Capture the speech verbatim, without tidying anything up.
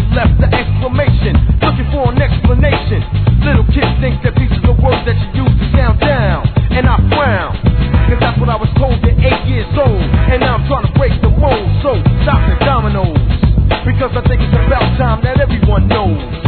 left the exclamation, looking for an explanation. Little kids think that pieces of words that you use to sound down, and I frown, cause that's what I was told at eight years old. And now I'm trying to break the mold, so stop the dominoes, because I think it's about time that everyone knows